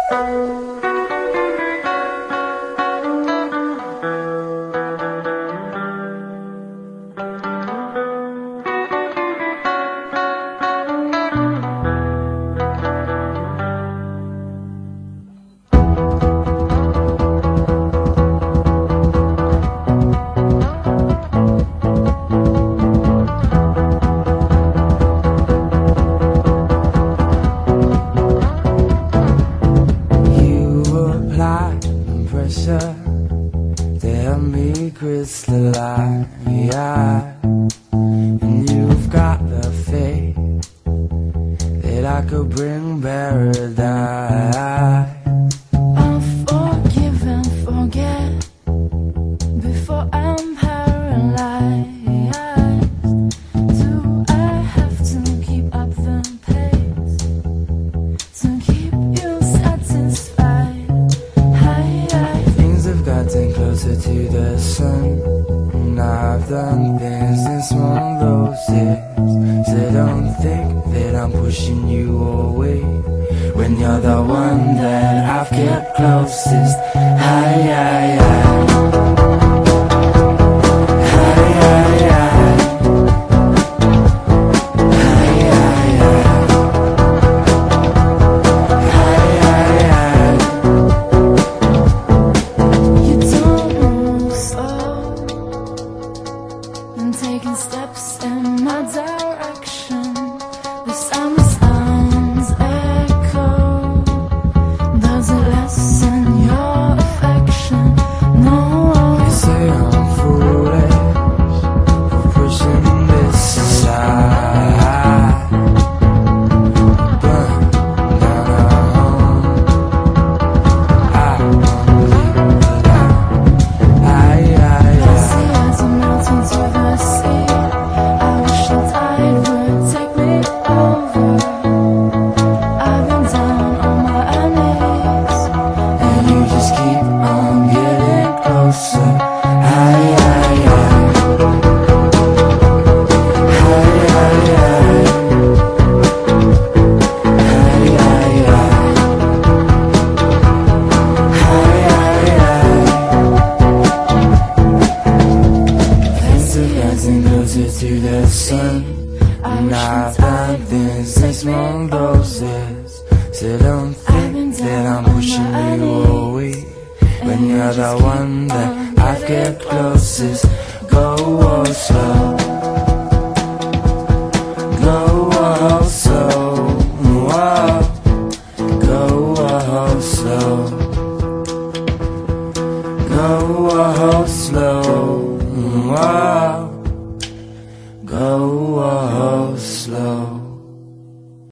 Pressure to help me crystallize, and you've got the faith that I could bring paradise. I'll forgive and forget before I'm paralyzed. Do I have to keep up the pace to keep you satisfied? Things have gotten closer to the sun, and I've done things in small doses. So don't think that I'm pushing you away when you're the one that I've kept closest. Taking steps in my direction, the sounds echo. Does it lessen your affection? No. They say I'm foolish for pushing this aside. Burn down our home, I won't leave alive. As I'm melting to the sea, I wish the tide would take me over. I've been down on my knees, And you just keep on getting closer. Getting closer to the sun, and I've done things in small doses. So don't think that I'm pushing you away when you're the one that I've kept closest. Go slow, go slow, go slow, go slow, go slow.